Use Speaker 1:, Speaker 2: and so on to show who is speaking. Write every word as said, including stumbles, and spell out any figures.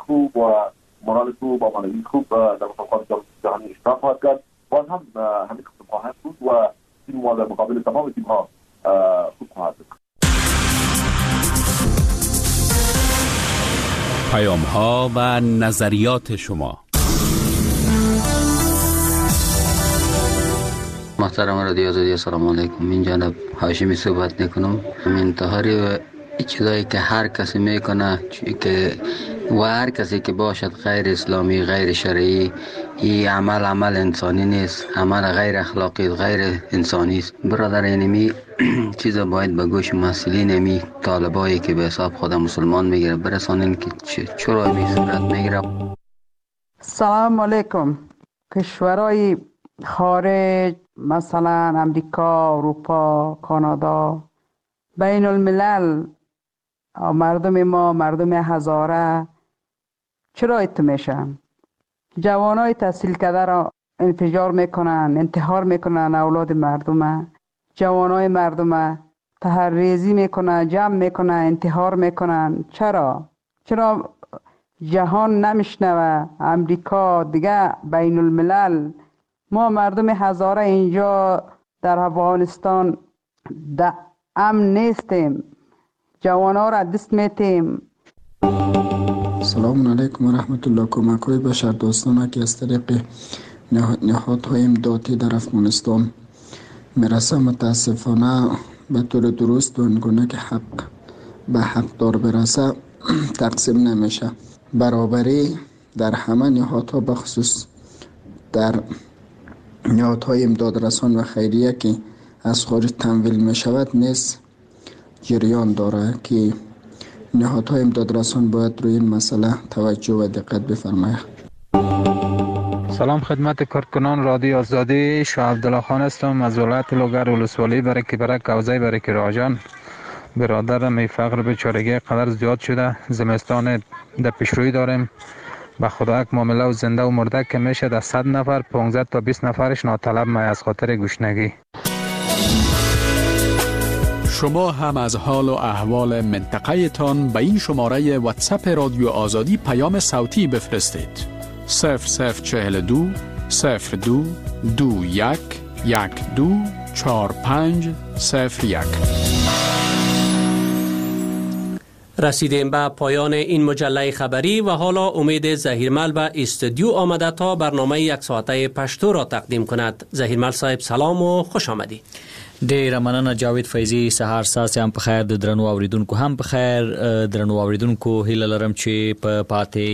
Speaker 1: خوب و مورال خوب و معنوی خوب در مسابقات جهانی اشتراک خواهد کرد. باز هم همین قسم خواهد بود و تیم ما در مقابل تمام تیم ها خوب خواهد بود.
Speaker 2: پیام ها و نظریات شما.
Speaker 3: محترم رادیو آزادی، سلام علیکم. من جناب هاشمی صحبت میکنم. انتحاری و چیزایی که هر کسی میکنه که و هر کسی که باشد غیر اسلامی، غیر شرعی، این عمل عمل انسانی نیست، عمل غیر اخلاقی، غیر انسانی است. برادر اینمی چیزا باید به گوش مسئولین امی طالبایی که به حساب خود مسلمان میگیره برسانین که چرا امی صورت میگیره.
Speaker 4: سلام علیکم. کشورهای خارج مثلا امریکا، اروپا، کانادا، بین الملل، مردم ما، مردم هزاره چرا ایت میشن؟ جوانای تحصیل کرده را انفجار میکنن، انتحار میکنن اولاد مردم، جوانای مردم تحریزی میکنن، جمع میکنن، انتحار میکنن. چرا؟ چرا جهان نمیشنوه؟ امریکا دیگه، بین الملل. ما مردم هزاره اینجا در افغانستان در امن نیستیم، جوانا را دست میتیم.
Speaker 5: سلام علیکم و رحمت الله. کمک های بشر دوستانه که از طریق نهادهای امدادی در افغانستان میرسه متاسفانه به طور درست و اینگونه که حق به حقدار برسه تقسیم نمیشه. برابری در همه نهادها بخصوص در نهادهای امداد رسان و خیریه که از خارج تمویل می شود نیست جریان داره که نهادهای امداد رسان باید روی این مسئله توجه و دقت بفرماید.
Speaker 6: سلام خدمت کارکنان رادیو آزادی. شاه عبدالله خان هستم از ولایت لوگر، ولسوالی برکی برک، کوزه برکی راجان. برادرم ای فقر بیچارگی قدر زیاد شده، زمستان در پیشروی داریم. به خدا یک معامله و زنده و مرده که میشه در صد نفر پانزده تا بیست نفرش ناطلب می از خاطر گشنگی.
Speaker 2: شما هم از حال و احوال منطقه تان به این شماره واتساپ رادیو آزادی پیام صوتی بفرستید. صفر صفر چهل دو صفر دو دو یک یک دو چهار پنج صفر یک.
Speaker 7: رسیدیم به پایان این مجله خبری و حالا امید زهیرمل به استودیو آمده تا برنامه یک ساعته پشتو را تقدیم کند. زهیرمل صاحب سلام و خوش آمدید.
Speaker 8: ډیره مننه جاوید فیضی. سهار ساس هم په خیر، د درنو اوریدونکو هم په خیر. درنو اوریدونکو هیله لرم چې په پاتې